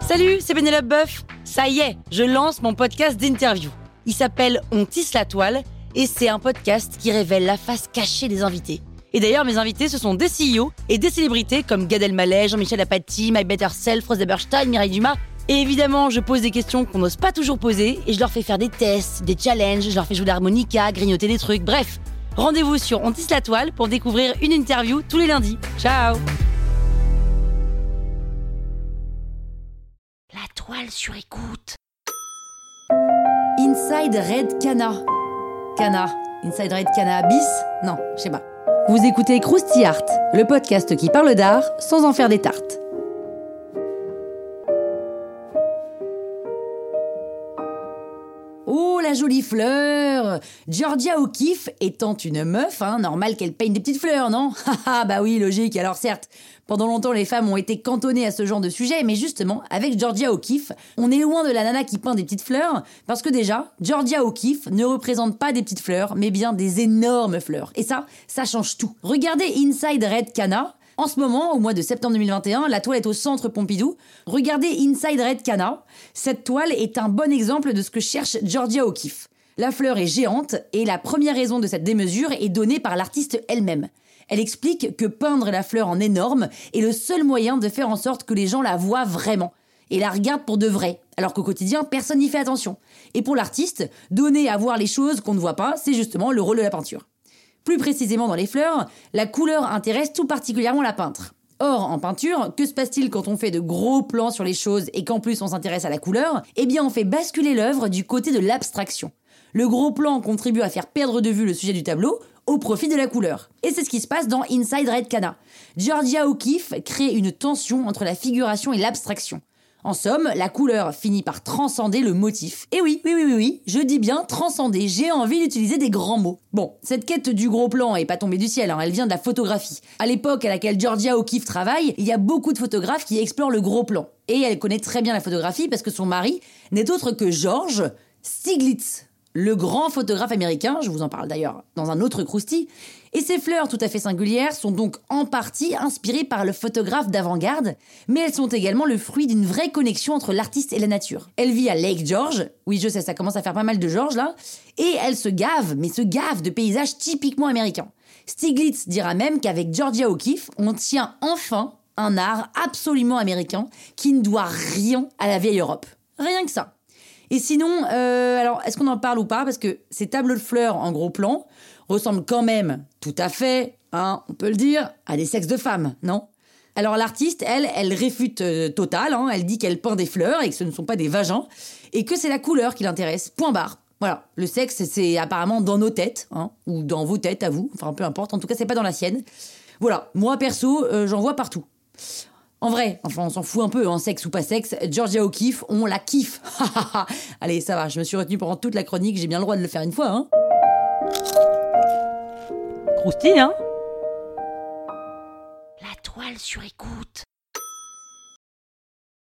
Salut, c'est Pénélope Boeuf. Ça y est, je lance mon podcast d'interview. Il s'appelle On tisse la toile et c'est un podcast qui révèle la face cachée des invités. Et d'ailleurs, mes invités, ce sont des CEO et des célébrités comme Gad Elmaleh, Jean-Michel Apathy, My Better Self, Rose Eberstein, Mireille Dumas. Et évidemment, je pose des questions qu'on n'ose pas toujours poser et je leur fais faire des tests, des challenges, je leur fais jouer de l'harmonica, grignoter des trucs, bref. Rendez-vous sur On tisse la toile pour découvrir une interview tous les lundis. Ciao! La toile sur écoute. Inside Red Cana. Inside Red Cana bis? Non, je sais pas. Vous écoutez Krusty Art, le podcast qui parle d'art sans en faire des tartes. Oh, la jolie fleur! Georgia O'Keeffe étant une meuf, normal qu'elle peigne des petites fleurs, non? Haha, bah oui, logique. Alors certes, pendant longtemps, les femmes ont été cantonnées à ce genre de sujet, mais justement, avec Georgia O'Keeffe, on est loin de la nana qui peint des petites fleurs, parce que déjà, Georgia O'Keeffe ne représente pas des petites fleurs, mais bien des énormes fleurs. Et ça change tout. Regardez Inside Red Cana. En ce moment, au mois de septembre 2021, la toile est au Centre Pompidou. Regardez Inside Red Cana. Cette toile est un bon exemple de ce que cherche Georgia O'Keeffe. La fleur est géante et la première raison de cette démesure est donnée par l'artiste elle-même. Elle explique que peindre la fleur en énorme est le seul moyen de faire en sorte que les gens la voient vraiment et la regardent pour de vrai, alors qu'au quotidien, personne n'y fait attention. Et pour l'artiste, donner à voir les choses qu'on ne voit pas, c'est justement le rôle de la peinture. Plus précisément dans les fleurs, la couleur intéresse tout particulièrement la peintre. Or, en peinture, que se passe-t-il quand on fait de gros plans sur les choses et qu'en plus on s'intéresse à la couleur? Eh bien, on fait basculer l'œuvre du côté de l'abstraction. Le gros plan contribue à faire perdre de vue le sujet du tableau au profit de la couleur. Et c'est ce qui se passe dans Inside Red Cana. Georgia O'Keeffe crée une tension entre la figuration et l'abstraction. En somme, la couleur finit par transcender le motif. Et oui, je dis bien transcender, j'ai envie d'utiliser des grands mots. Bon, cette quête du gros plan est pas tombée du ciel, elle vient de la photographie. À l'époque à laquelle Georgia O'Keeffe travaille, il y a beaucoup de photographes qui explorent le gros plan. Et elle connaît très bien la photographie parce que son mari n'est autre que George Stiglitz, le grand photographe américain, je vous en parle d'ailleurs dans un autre Krusty. Et ces fleurs tout à fait singulières sont donc en partie inspirées par le photographe d'avant-garde, mais elles sont également le fruit d'une vraie connexion entre l'artiste et la nature. Elle vit à Lake George, oui je sais, ça commence à faire pas mal de George là, et elle se gave de paysages typiquement américains. Stiglitz dira même qu'avec Georgia O'Keeffe, on tient enfin un art absolument américain qui ne doit rien à la vieille Europe. Rien que ça. Et sinon, alors, est-ce qu'on en parle ou pas? Parce que ces tableaux de fleurs en gros plan ressemblent quand même tout à fait, on peut le dire, à des sexes de femmes, non? Alors l'artiste, elle réfute total, elle dit qu'elle peint des fleurs et que ce ne sont pas des vagins, et que c'est la couleur qui l'intéresse, point barre. Voilà, le sexe, c'est apparemment dans nos têtes, ou dans vos têtes à vous, enfin peu importe, en tout cas c'est pas dans la sienne. Voilà, moi perso, j'en vois partout. En vrai, enfin on s'en fout un peu, sexe ou pas sexe, Georgia O'Keeffe, on la kiffe. Allez, ça va, je me suis retenue pendant toute la chronique, j'ai bien le droit de le faire une fois, Krusty, La toile sur écoute.